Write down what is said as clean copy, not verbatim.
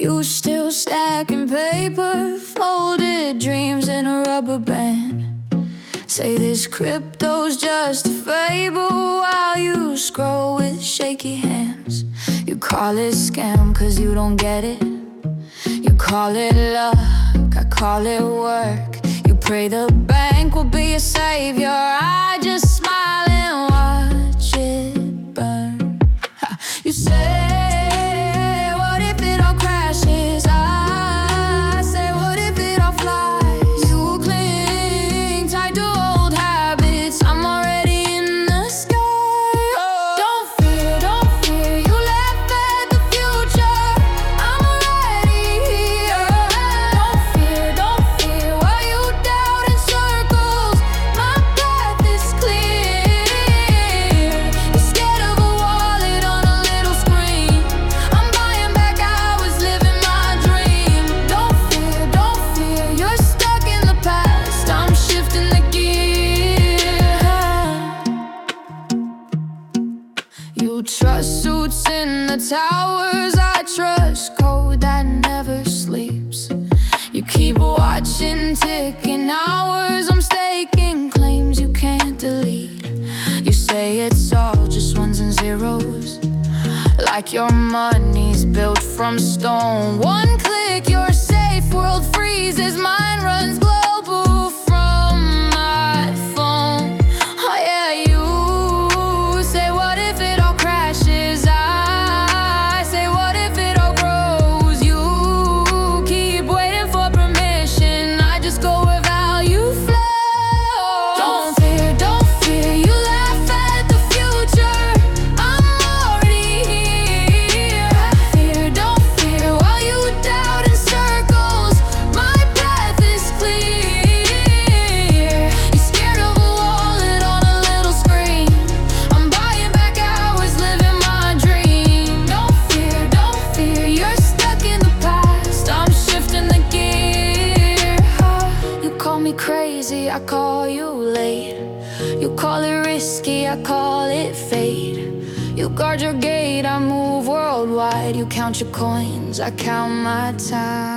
You still stacking paper, folded dreams in a rubber band. Say this crypto's just a fable while you scroll with shaky hands. You call it scam cause you don't get it. You call it luck, I call it work. You pray the bank will be your savior. I just smile and watch it burn. You say, what if it all crashes? I say, what if it all flies? You cling tight to old habits. I'm already in the sky. Don't fear, you laugh at the future. I'm already here. Don't fear, why you doubt in circles? My path is clear. You're scared of a wallet on a little screen. I'm buying back hours, living my dream. Don't fear, you're stuck in the past. I'm shifting the gear. You trust suits in the towers. I trust code that never sleeps. You keep watching ticking hours. I'm staking claims you can't delete. You say it's all just ones and zeros, like your money's built from stone. One click, you're safe, world freezes. Mine runs global from my phone. Oh yeah, you say, what if it all crashes? I say, what if it all grows? You keep waiting for permission. I just go where value flows. Don't fear, you laugh at the future. I'm already here. Don't fear, while you doubt in circles. My path is clear. You're scared of a wallet on a little screen. I'm buying back hours, living my dream. Don't fear, you're stuck in the past. I'm shifting the gear. You call me crazy, I call you late. You call it risky, I call it fate. You guard your gate, I move worldwide. You count your coins, I count my time.